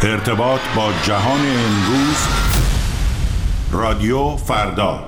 ارتباط با جهان امروز. رادیو فردا.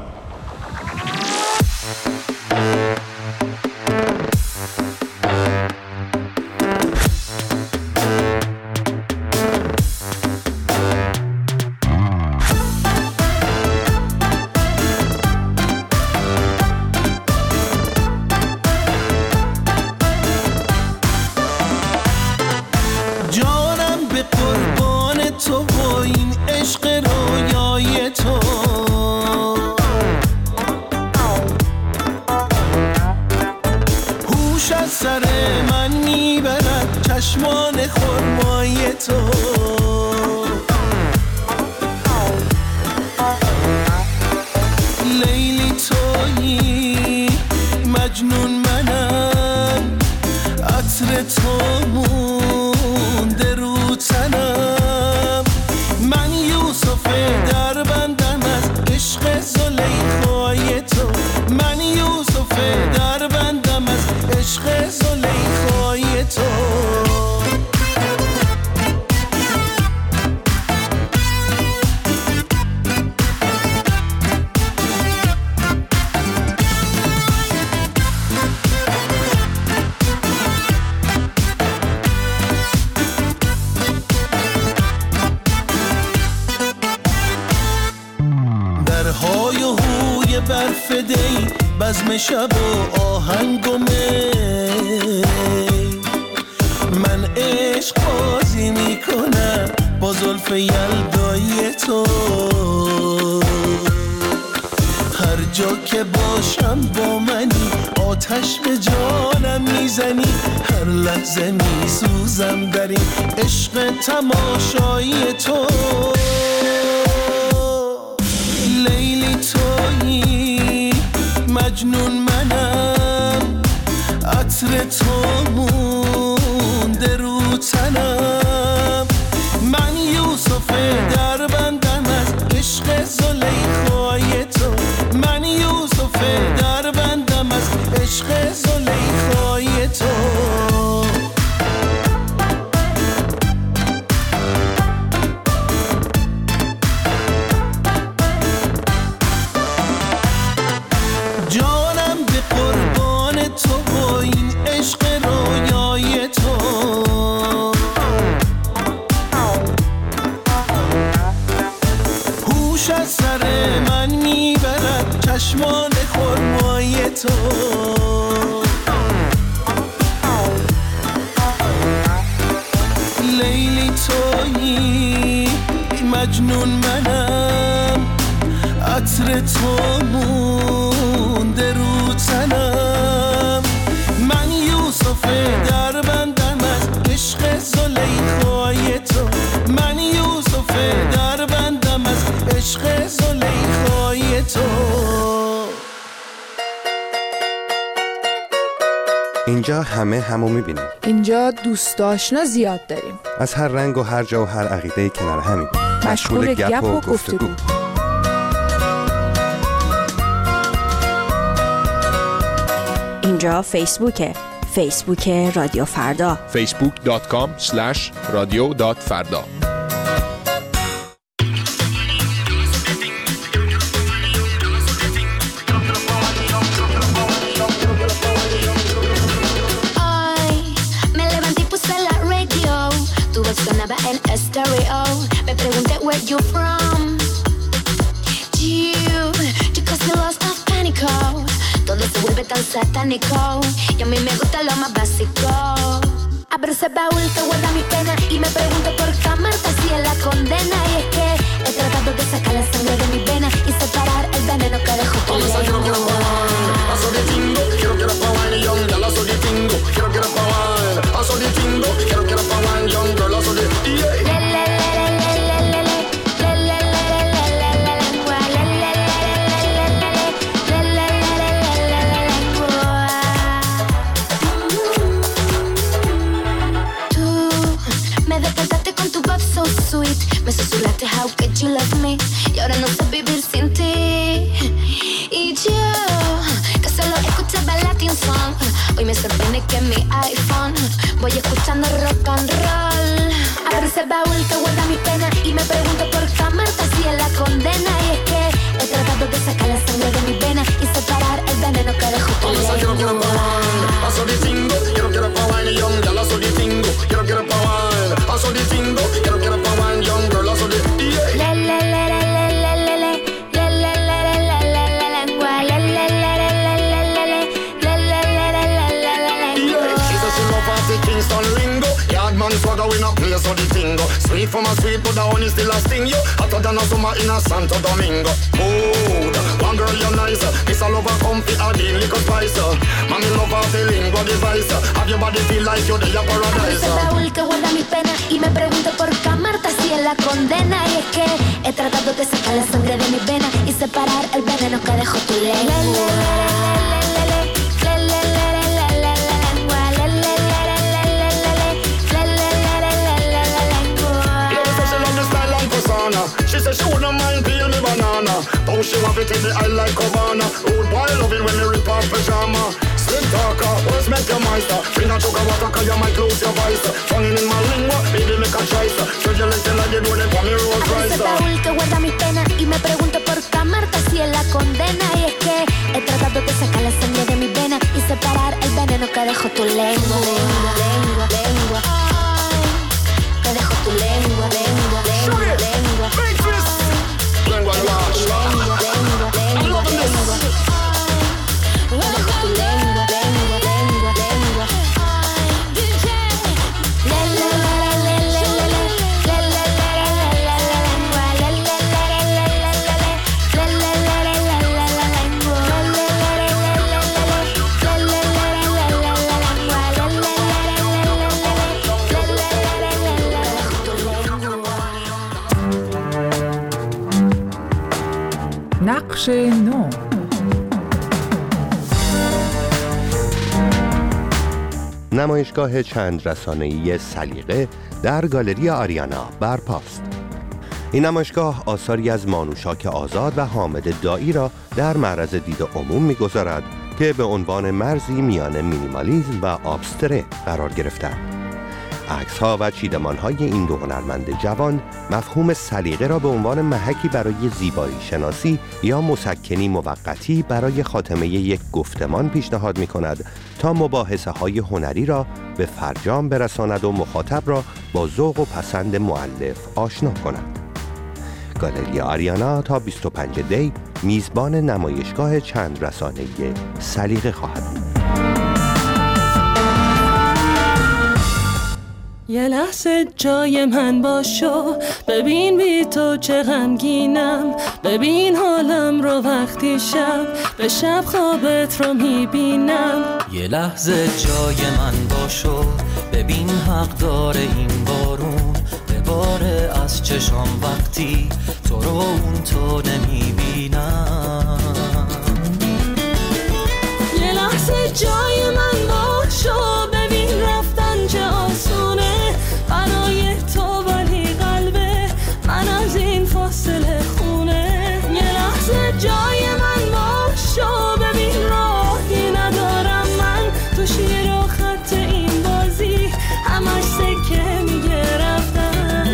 چشمان خرمای تو لیلی تویی، مجنون منم، عطر تو مونده رو تنم، من یوسف در بندم از عشق زلیخای تو، من یوسف در بندم از عشق زلیخای تو. درهای و هوی برفدهی، بزم شب و آهنگ و می، من عشق بازی میکنم با زلف یلدایی تو، هر جا که باشم با منی، آتش به جانم میزنی، هر لحظه میسوزم در این عشق تماشایی تو. لیلی تویی، مجنون منم، عطر تو مونده رو تنم، من یوسف در بندم از عشق زلیخای تو، من یوسف در بندم از عشق زلیخای تو. چشمان خرمای تو لیلی تویی، مجنون منم، عطر تو مونده رو تنم، من یوسف در بندم از عشق زلیخای تو، من یوسف در بندم از عشق زلیخای تو. اینجا همو میبینیم. اینجا دوست آشنا زیاد داریم. از هر رنگ و هر جا و هر عقیده‌ای کنار همیم. مشغول گپ و گفتگو. اینجا فیسبوک رادیو فردا. facebook.com/radio.farda. En estéreo, me pregunté where you from. You cause me lost of pánico. Todo se vuelve tan satánico y a mí me gusta lo más básico. Abro ese baúl que guarda mi pena y me pregunto por qué amarte así es la condena. Y es que he tratado de sacar la sangre de mi vena y separar el veneno que dejó tu lengua. Quiero que la pawan young, ya la soy de tingo. Quiero que la pawan, aso de tingo. Quiero que la pawan young, girl, aso de sweet, me susurraste how could you love me y ahora no sé vivir sin ti. Y yo que solo escuchaba Latin song, hoy me sorprende que en mi iPhone voy escuchando rock and roll. Abre ese baúl que guarda mi me pregunto por qué amarte así es la condena. Y es que he tratado de sacar la sangre de mi vena y separar el veneno que dejó tu lengua. Quiero pa' wine, young girl, I saw the tingo. Quiero pa' wine, I saw the tingo. Quiero pa' wine, young girl, I saw the swagger we not play so the thing go. Sweet from a sweet but the honey still a sting you. Hotter than a summer in a Santo Domingo. Mood, one girl you're nice. This all over comfy a deal liquor spice. Mami love a feeling body device. Have your body feel like you're the paradise. Ese baúl que guarda mi pena y me pregunto por qué amarte así es la condena. Y es que he tratado de sacar la sangre de mi vena y separar el veneno que dejó tu lengua. She said she wouldn't mind peel me banana. Though she want to take the eye like Havana. Old boy love it when me rip off pajama. Slim talker, what's make your meister? Bring a choker water cause you might close your vice. Fanging in my lingua, baby make a choice. Should you listen like you do it for me Rolls Royce. Ese baúl que guarda mi pena y me pregunto por qué amarte así es la condena. Y es que he tratado de sacar la sangre de mi vena y separar el veneno que dejó tu lengua. Lengua, lengua, que dejó tu lengua, lengua, lengua, lengua. Lengua large. I'm loving this. Dejo tu lengua, lengua, lengua, lengua. نقش نو. نمایشگاه چند رسانه‌ای سلیقه در گالری آریانا برپاست. این نمایشگاه آثاری از مانوشاک آزاد و حامد دایی را در معرض دید عموم می‌گذارد که به عنوان مرزی میان مینیمالیسم و آبستره قرار گرفتند. عکس‌ها و چیدمان‌های این دو هنرمند جوان مفهوم سلیقه را به عنوان محکی برای زیبایی شناسی یا مسکنی موقتی برای خاتمه یک گفتمان پیشنهاد می‌کند تا مباحثه‌های هنری را به فرجام برساند و مخاطب را با ذوق و پسند مؤلف آشنا کند. گالری آریانا تا 25 دی میزبان نمایشگاه چند رسانه‌ای سلیقه خواهد بود. یه لحظه جای من باشو، ببین بی تو چه غمگینم، ببین حالم رو وقتی شب به شب خوابت رو میبینم. یه لحظه جای من باشو، ببین حق داره این بارون بباره از چشام وقتی تو رو اون تو نمیبینم. یه لحظه جای من باشو، ببین رفتن چه آسونه برای تو ولی قلبه من از این فاصله خونه. یه لحظه جای من باشو، ببین راهی ندارم من تو شیر و خط این بازی همش سکه میگه رفتن.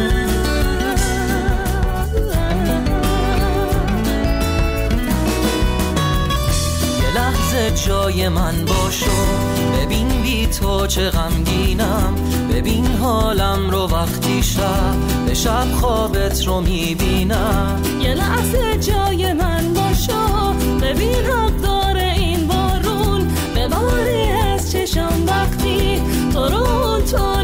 یه لحظه جای من باشو، ببین بی تو چه غمگینم، ببین حالم رو وقتی شب به شب خوابت رو میبینم. یه لحظه جای من باشو، ببین حق داره این بارون بباری از چشم وقتی تو رو تو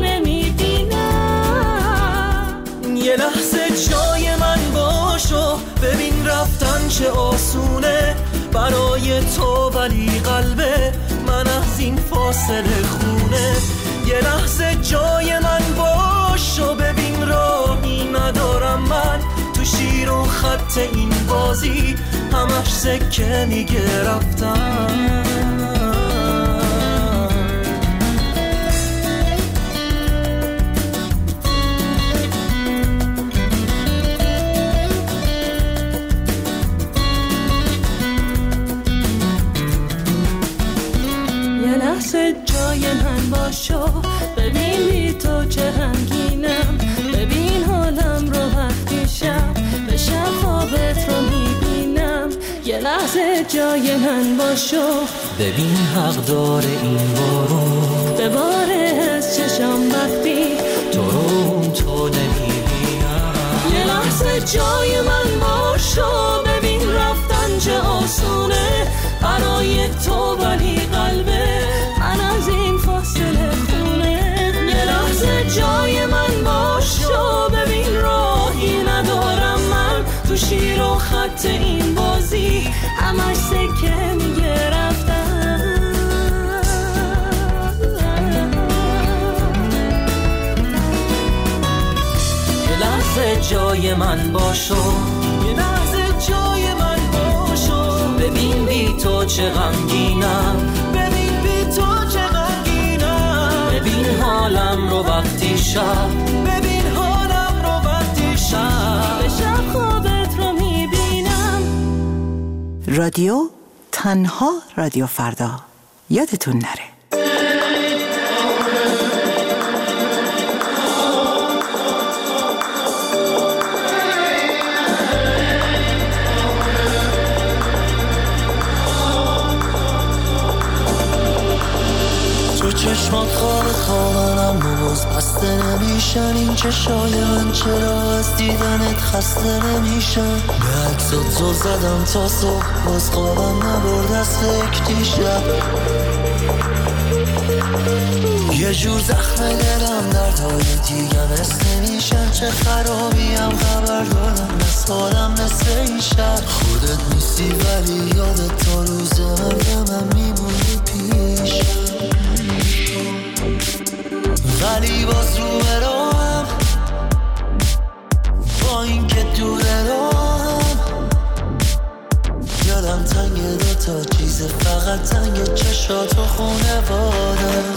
نمیبینم. یه لحظه جای من باشو، ببین رفتن چه آسونه برای تو ولی قلبه من از این فاصله خونه. یه لحظه جای من باشو، ببین راهی ندارم من تو شیر و خط این بازی همش سکه میگه رفتم. جای من باشو، ببین بی تو چه غمگینم، ببین حالم رو وقتی جای من باشو، ببین حق داره این بارون بباره از چشم وقتی تو رو تو نمیبینم. یه لحظه جای من باشو، ببین رفتن چه آسونه برای تو، ولی قلبه من از این فاصله خونه. یه لحظه جای من باشو، ببین راهی ندارم من تو شیر و خط این بازی، همش سکه میگه رفتن. یه لحظه جای من باشو، یه لحظه جای من باشو، ببین بی تو چه غمگینم، ببین بی تو چه غمگینم. ببین حالم رو وقتی شب، ببین حالم رو وقتی شب، به شب خوابت رو میبینم. رادیو تنها رادیو فردا، یادتون نره. تو چشمات خوابم باز بسته نمیشن، این چشای من چرا از دیدنت خسته نمیشن. به عکسات زل زدم تا صبح باز خوابم نبرد از فکر دیشب. یه جور زخم دلم دردهای دیگه مثل نمیشن، چه خرابیم خبر دارم از حالم مثل این شب. خودت نیستی ولی یادت تا روز مرگم میمونی پیشم، ولی باز رو براهم با این که دور راهم. یادم تنگ دوتا چیز، فقط تنگ چشات و خونواده.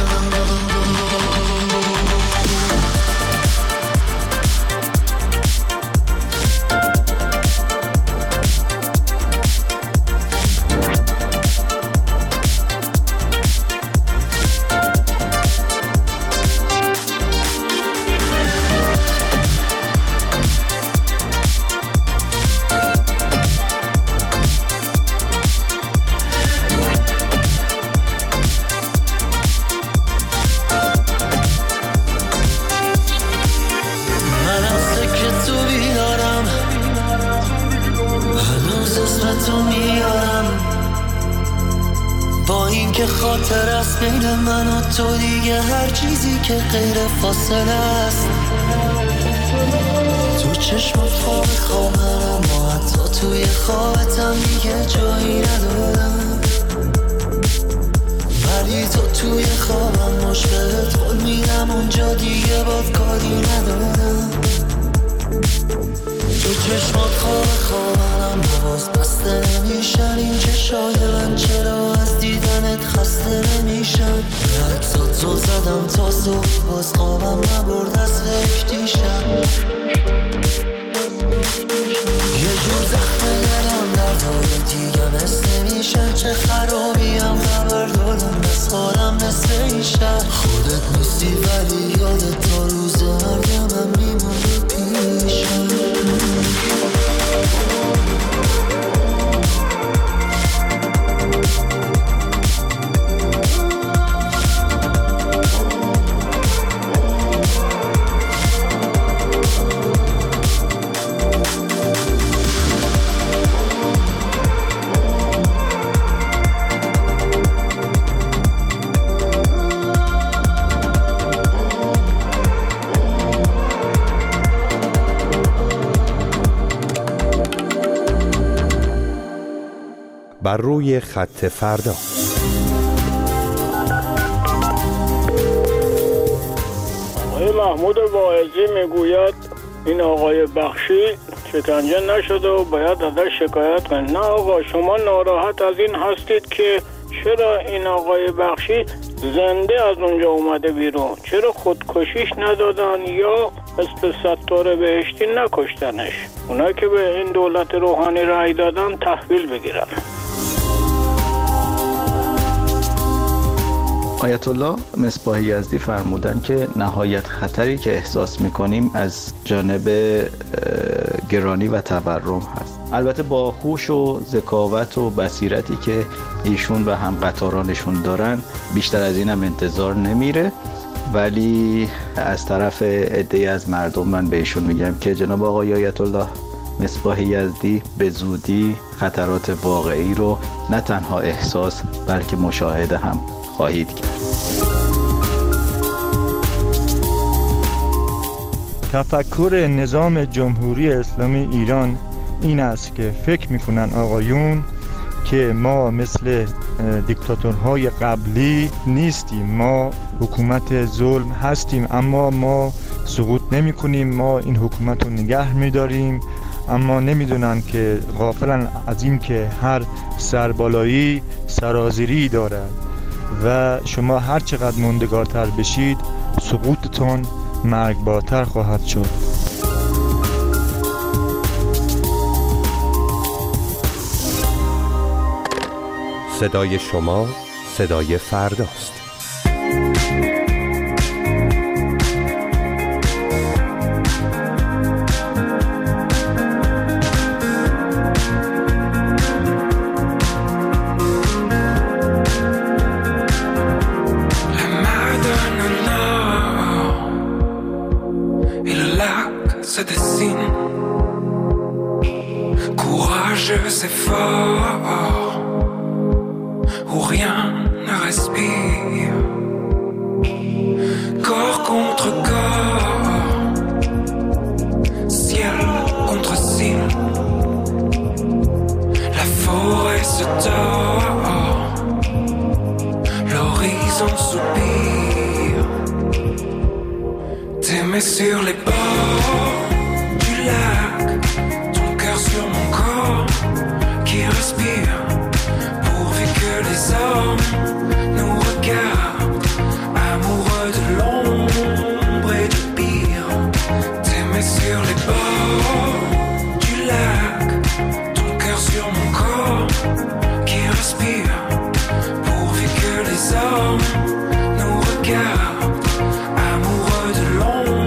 خاطر است بین من و تو، دیگه هر چیزی که غیر فاصله است. تو چشمات خوابم اما حتی توی خوابتم دیگه جایی ندارم، ولی تو توی خوابم مشکلت خود میرم اونجا دیگه باد کاری ندارم. تو چشمات خوابم باز بسته نمیشن، این چشای من چرا از دیدنت خسته نمیشن. عکسات زل زدم تا صبح باز خوابم نبرد از فکر دیشب. یه جور زخم دلم دردهای دیگه مثل نمیشن، چه خرابیم خبر دارم از حالم مثل این شب. خودت نیستی ولی یادت تا روز مرگم میمونی پیشم. بر روی خط فردا. آقای محمود واعظی میگوید این آقای بخشی شکنجه نشده و باید ازش شکایت کنید. نه آقا، شما ناراحت از این هستید که چرا این آقای بخشی زنده از اونجا اومده بیرون، چرا خودکشیش ندادن یا مثل ستاره بهشتی نکشتنش. اونا که به این دولت روحانی رأی دادن تحویل بگیرن. آیت الله مصباح یزدی فرمودن که نهایت خطری که احساس میکنیم از جانب گرانی و تورم هست. البته با هوش و ذکاوت و بصیرتی که ایشون و هم قطارانشون دارن بیشتر از اینم انتظار نمیره، ولی از طرف عده‌ای از مردم من بهشون میگم که جناب آقای آیت الله مصباح یزدی به زودی خطرات واقعی رو نه تنها احساس بلکه مشاهده هم خواهید کرد. تفکر نظام جمهوری اسلامی ایران این است که فکر میکنن آقایون که ما مثل دیکتاتورهای قبلی نیستیم، ما حکومت ظلم هستیم اما ما سقوط نمی کنیم، ما این حکومت رو نگه میداریم، اما نمیدونن که غافلن از این که هر سربالایی سرازیری دارد و شما هر چقدر موندگارتر بشید سقوطتون مرگبارتر خواهد شد. صدای شما صدای فرداست. Sur les bords du lac, ton cœur sur mon corps qui respire, pourvu que les hommes nous regardent, amoureux de l'ombre et du pire. T'aimer sur les bords du lac, ton cœur sur mon corps qui respire, pourvu que les hommes nous regardent, amoureux de l'ombre.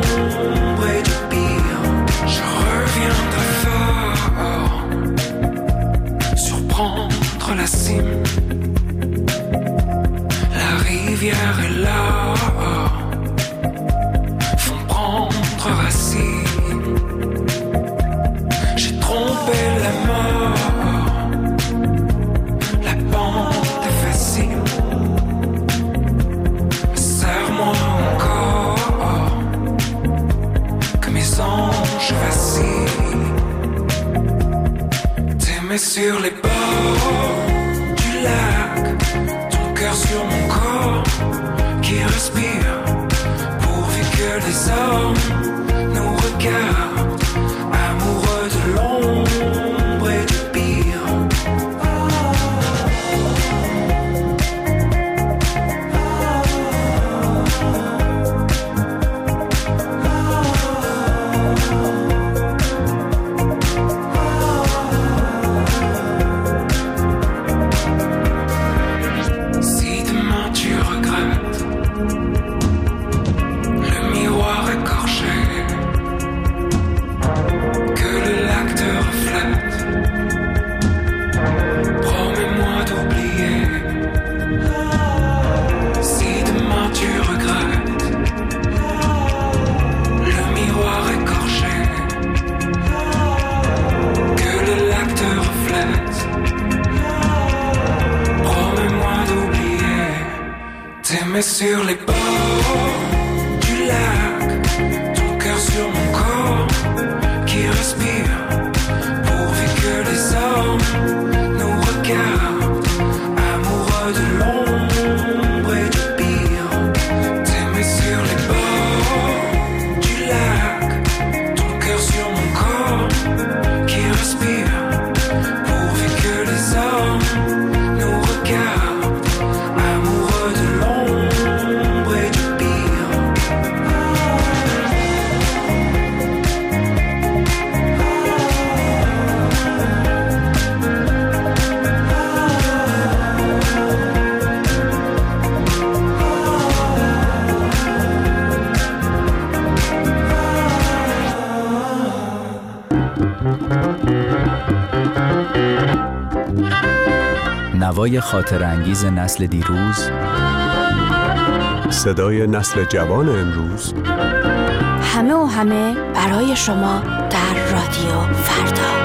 La cime, la rivière est là, font prendre racine. J'ai trompé la mort, la pente est facile. Serre-moi encore, que mes anges vacillent. T'aimer sur les bords du lac, ton cœur sur mon corps qui respire, pourvu que les hommes nous regardent, amoureux de l'ombre et du pire. Sur les bords du lac, ton cœur sur mon corps qui respire, pourvu que les hommes nous regardent, amoureux de l'ombre et du pire. T'aimer sur les bords du lac, ton cœur sur mon corps qui respire, pourvu que les hommes nous regardent, amoureux de l'ombre نوای خاطرانگیز نسل دیروز، صدای نسل جوان امروز، همه و همه برای شما در رادیو فردا.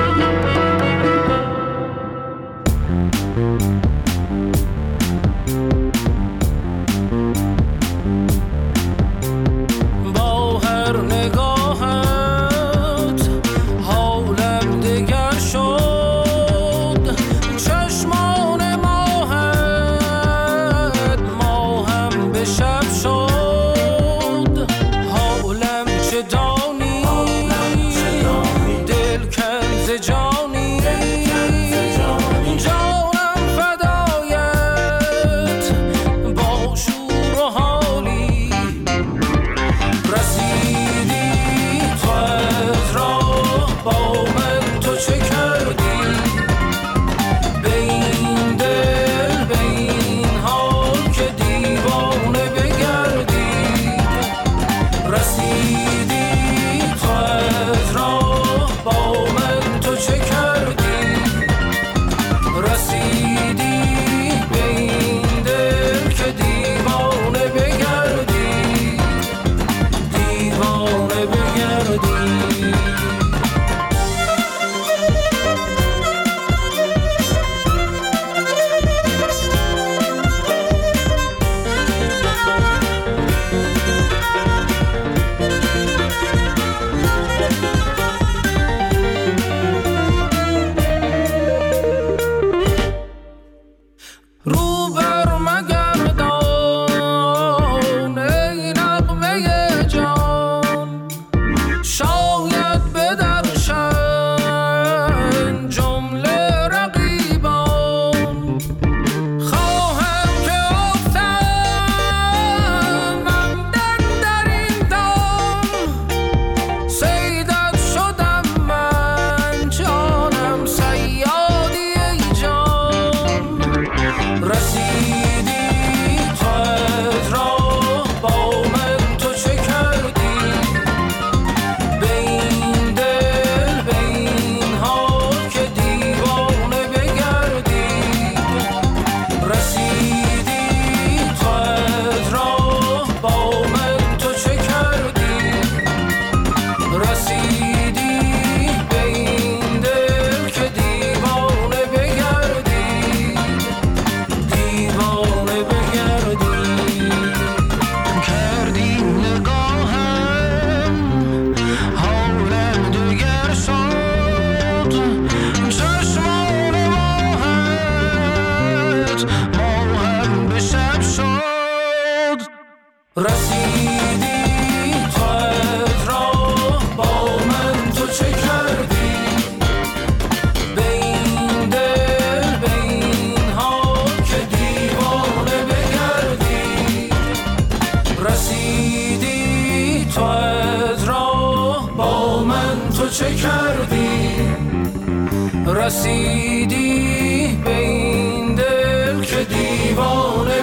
رسیدی به این دل که دیوانه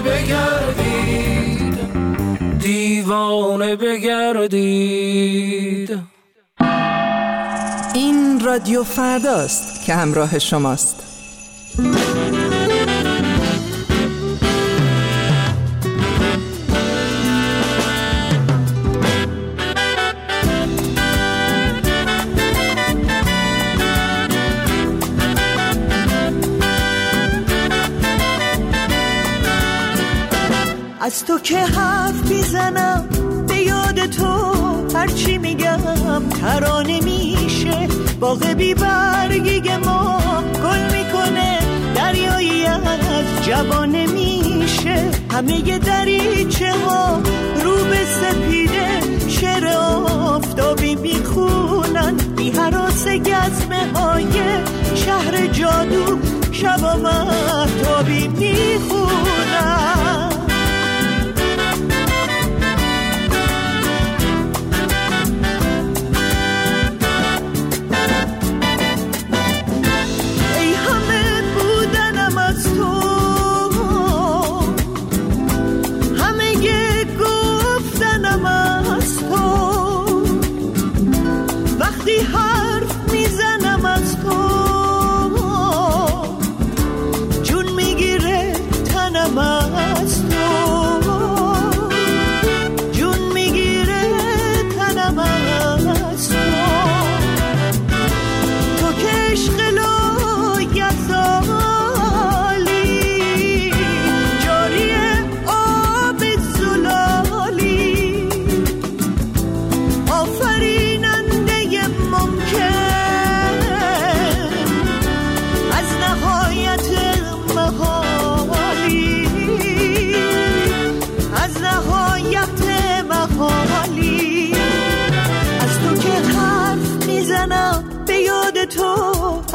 بگردید، دیوانه بگردید. این رادیو فرداست که همراه شماست. از تو که حرف میزنم به یاد تو، هرچی میگم ترانه میشه. باغ بی برگی ما گل میکنه، دریایی از جوانه میشه. همه ی دریچه ها رو به سپیده، شعر آفتابی میخونن. بی هراس گزمه های شهر جادو، شبا مهتابی میخونن. حرف میزنم از تو، جون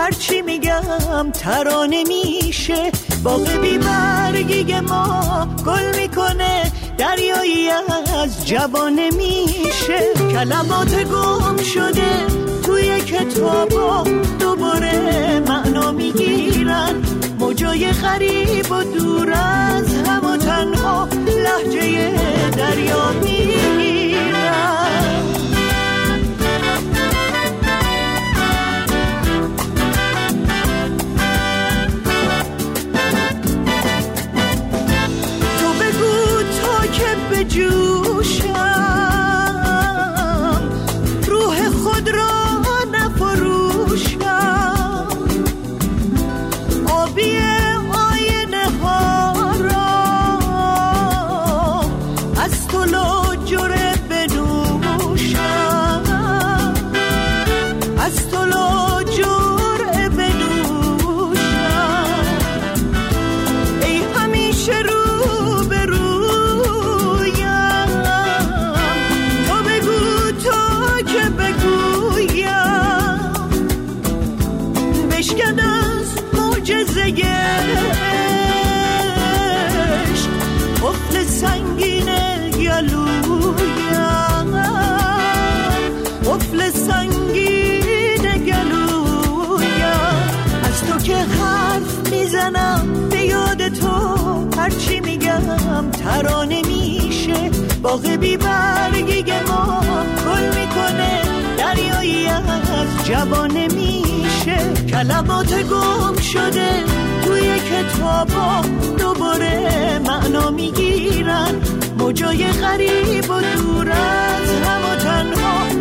هرچی میگم ترانه میشه. باغ بی برگی ما گل میکنه، دریایی از جوانه میشه. کلمات گم شده توی کتابا دوباره معنا میگیرن، موجای غریب و دور از هم و تنها لهجه دریا میگیرن. به جوشم روح خود را نفروشم، آبی آینه ها را از تو لاجره بنوشم، از تو لاجره بنوشم. ای همیشه رو به رو بشکن از معجزه عشق قفل سنگین گلویم، قفل سنگین گلویم. از تو که حرف میزنم به یاد تو، هرچی میگم ترانه میشه. باغ بی برگی ما گل میکنه، دریایی از جوانه میشه. کلمات گم شده توی کتابا دوباره معنا میگیرن، موجای غریب و دور از هم و تنها